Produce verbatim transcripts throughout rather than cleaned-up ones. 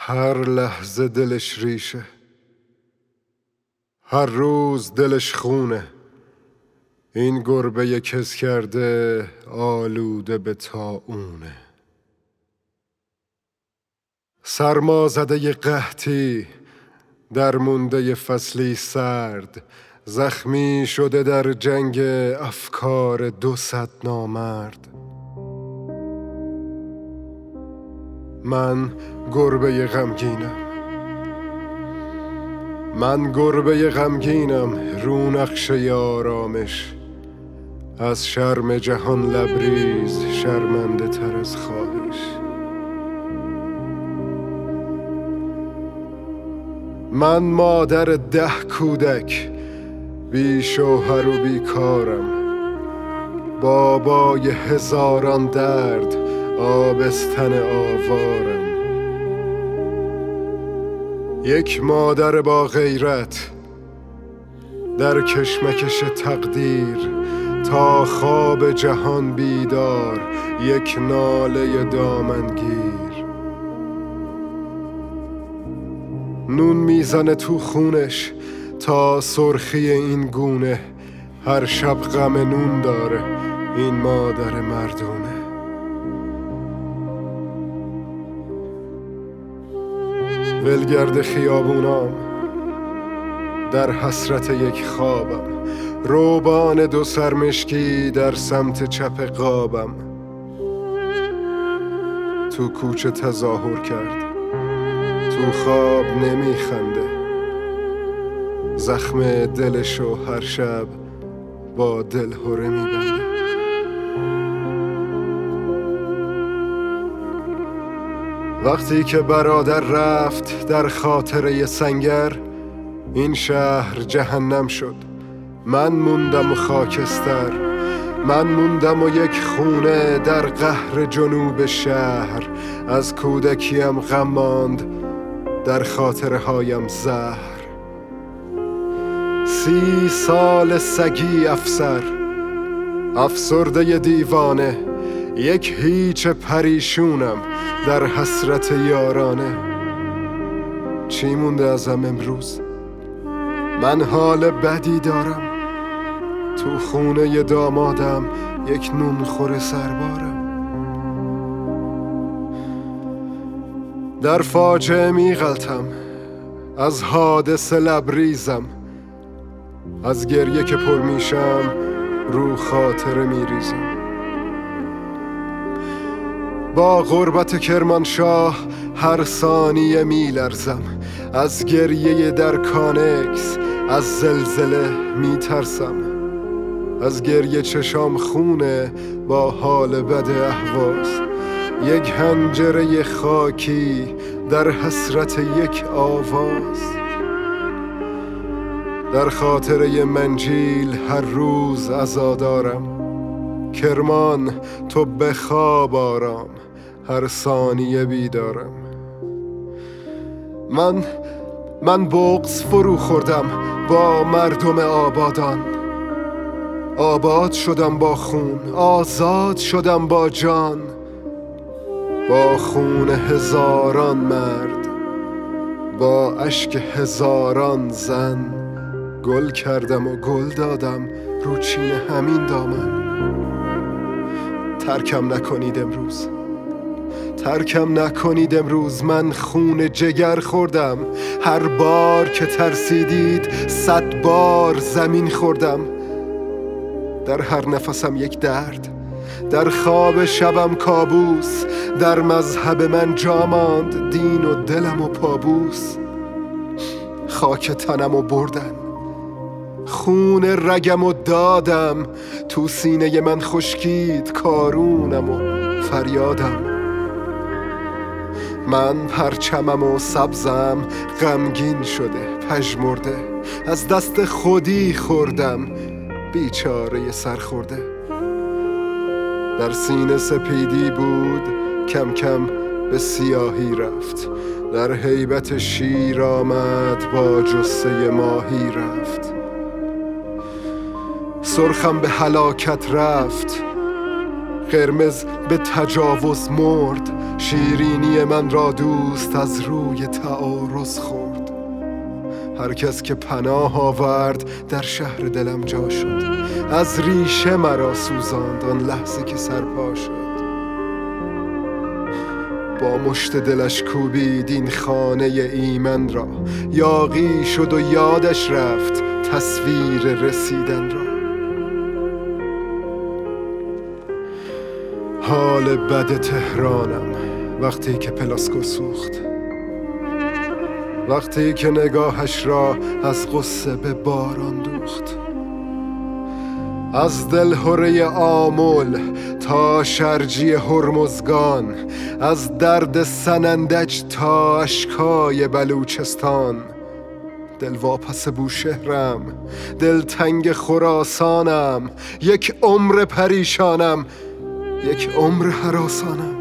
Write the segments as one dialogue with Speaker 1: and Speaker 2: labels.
Speaker 1: هر لحظه دلش ریشه، هر روز دلش خونه. این گربه کز کرده آلوده به طاعونه. سرما زده قحطی در مونده فصلی سرد، زخمی شده در جنگ افکار دو صد نامرد. من گربه غمگینم، من گربه غمگینم رو نقشه آرامش. از شرم جهان لبریز شرمنده تر از خواهش. من مادر ده کودک بی شوهر و بی کارم، بابای هزاران درد آبستن آوارم. یک مادر با غیرت در کشمکش تقدیر، تا خواب جهان بیدار یک ناله دامنگیر. نون میزنه تو خونش تا سرخی این گونه، هر شب غم نون داره این مادر مردونه. ولگرد خیابونام در حسرت یک خوابم، روبان دو سرمشکی در سمت چپ قابم. تو کوچه تظاهر کرد، تو خواب نمیخنده، زخم دلشو هر شب با دلهره میبنده. وقتی که برادر رفت در خاطره سنگر، این شهر جهنم شد. من موندم و خاکستر، من موندم و یک خونه در قهر جنوب شهر. از کودکیم غم ماند در خاطره هایم زهر. سی سال سگی افسر، افسرده دیوانه، یک هیچ پریشونم در حسرت یارانه. چی مونده ازم امروز؟ من حال بدی دارم، تو خونه دامادم یک نون خور سربارم. در فاجعه می غلطم، از حادثه لبریزم، از گریه که پر میشم رو خاطره می ریزم. با غربت کرمانشاه هر ثانیه می لرزم، از گریه در کانکس از زلزله می ترسم. از گریه چشام خونه با حال بد اهواز، یک حنجره خاکی در حسرت یک آواز. در خاطره منجیل هر روز عزادارم، کرمان تو به خواب آرام هر ثانیه بیدارم. من من بغض فرو خوردم با مردم آبادان، آباد شدم با خون، آزاد شدم با جان. با خون هزاران مرد، با اشک هزاران زن، گل کردم و گل دادم رو چین همین دامن. ترکم نکنید امروز، ترکم نکنید امروز، من خون جگر خوردم. هر بار که ترسیدید صد بار زمین خوردم. در هر نفسم یک درد، در خواب شبم کابوس. در مذهب من جا ماند دین و دلم و پابوس. خاک تنم و بردن، خون رگم و دادم. تو سینه من خشکید کارونم و فریادم. من پرچمم و سبزم غمگین شده پژمرده، از دست خودی خوردم بیچاره سرخورده. در سینه سپیدی بود کم کم به سیاهی رفت، در هیبت شیر آمد با جثه ماهی رفت. سرخم به هلاکت رفت، قرمز به تجاوز مرد، شیرینی من را دوست از روی تعارض خورد. هر کس که پناه آورد در شهر دلم جا شد، از ریشه مرا سوزاند آن لحظه که سرپا شد. با مشت دلش کوبید این خانه ایمن را، یاغی شد و یادش رفت تصویر رسیدن را. حال بد تهرانم وقتی که پلاسکو سوخت، وقتی که نگاهش را از غصه به باران دوخت. از دلهره آمل تا شرجی هرمزگان، از درد سنندج تا اشکای بلوچستان. دل واپس بوشهرم، دل تنگ خراسانم، یک عمر پریشانم، یک عمر هراسانم.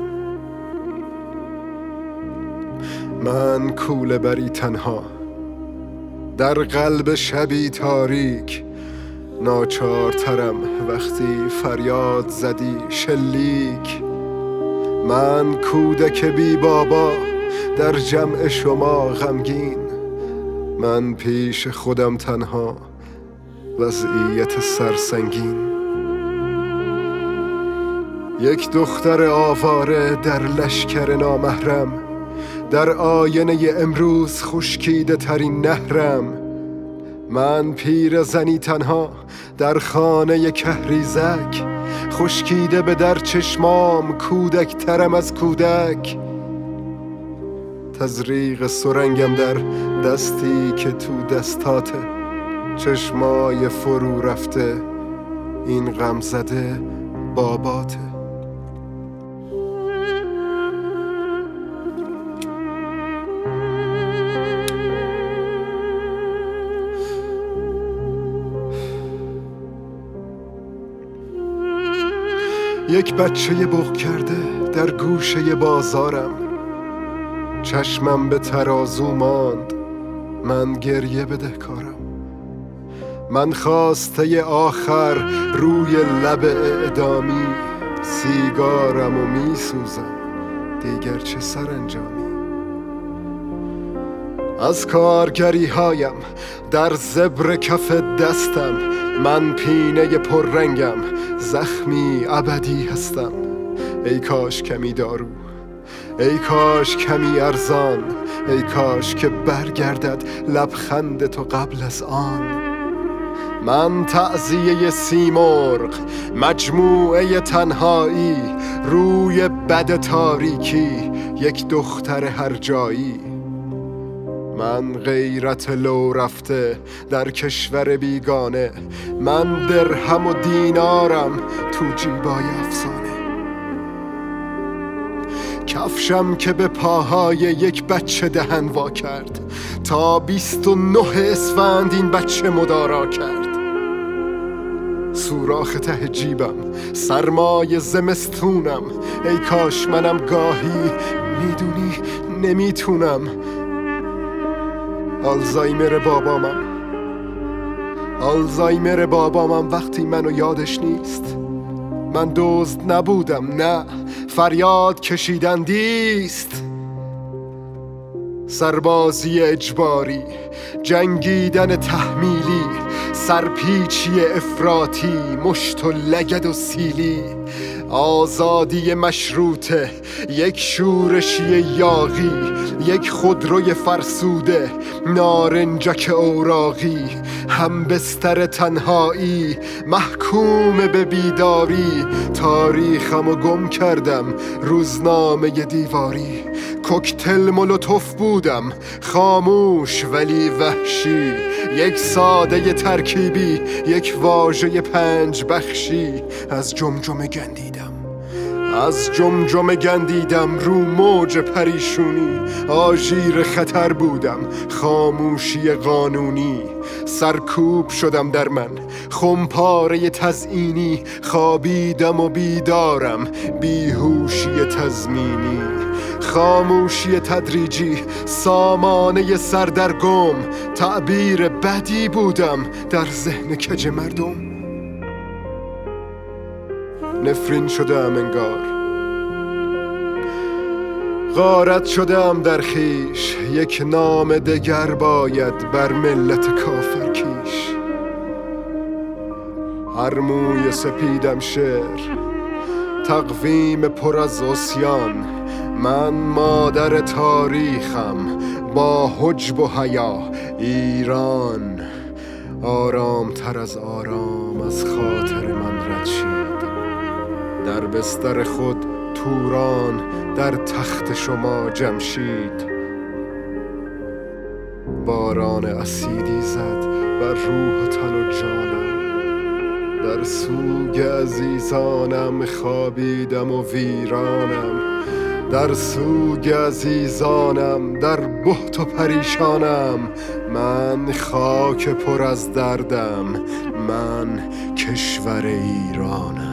Speaker 1: من کوله بری تنها در قلب شبی تاریک، ناچارترم وقتی فریاد زدی شلیک. من کودک بی بابا در جمع شما غمگین، من پیش خودم تنها وضعیت سرسنگین. یک دختر آواره در لشکر نامحرم، در آینه امروز خشکیده ترین نهرم. من پیر زنی تنها در خانه کهریزک، خشکیده به در چشمام کودک ترم از کودک. تزریق سرنگم در دستی که تو دستاته، چشمای فرو رفته این غم زده باباته. یک بچه بغ کرده در گوشه بازارم، چشمم به ترازو ماند، من گریه بدهکارم. من خواسته آخر روی لب اعدامی، سیگارم و می سوزم دیگر چه سرانجامی. از کارگری هایم در زبر کف دستم، من پینه پررنگم، زخمی ابدی هستم. ای کاش کمی دارو، ای کاش کمی ارزان، ای کاش که برگردد لبخند تو قبل از آن. من تعزیه سیمرغ، مجموعه تنهایی، روی بد تاریکی، یک دختر هر جایی. من غیرت لو رفته در کشور بیگانه، من درهم و دینارم تو جیبای افسانه. کفشم که به پاهای یک بچه دهن وا کرد، تا بیست و نه اسفند این بچه مدارا کرد. سوراخ ته جیبم، سرمای زمستونم، ای کاش منم گاهی میدونی نمیتونم. آلزایمر بابامم، آلزایمر بابامم وقتی منو یادش نیست. من دزد نبودم، نه، فریاد کشیدندیست. سربازی اجباری، جنگیدن تحمیلی، سرپیچی افراطی، مشت و لگد و سیلی. آزادی مشروطه، یک شورشی یاغی، یک خودروی فرسوده، نارنجک اوراقی، هم بستر تنهایی، محکوم به بیداری. تاریخمو گم کردم روزنامه دیواری، کوکتل مولوتوف بودم، خاموش ولی وحشی، یک ساده ترکیبی، یک واژه پنج بخشی. از جمجمه گندیدم، از جمجمه گندیدم رو موج پریشونی. آژیر خطر بودم، خاموشی قانونی. سرکوب شدم در من، خمپاره تزئینی. خوابیدم و بیدارم، بیهوشی تضمینی. خاموشی تدریجی، سامانه سردرگم. تعبیر بدی بودم در ذهن کج مردم. نفرین شدم انگار. غارت شدم در خیش، یک نام دگر باید بر ملت کافر کیش. هر موی سپیدم شعر، تقویم پر از عصیان. من مادر تاریخم با حجب و حیا. ایران آرام تر از آرام از خاطر من رد شید. در بستر خود توران، در تخت شما جمشید. باران اسیدی زد بر روح و تن و جانم. در سوگ عزیزانم خوابیدم و ویرانم. در سوگ عزیزانم، در بهت و پریشانم. من خاک پر از دردم، من کشور ایرانم.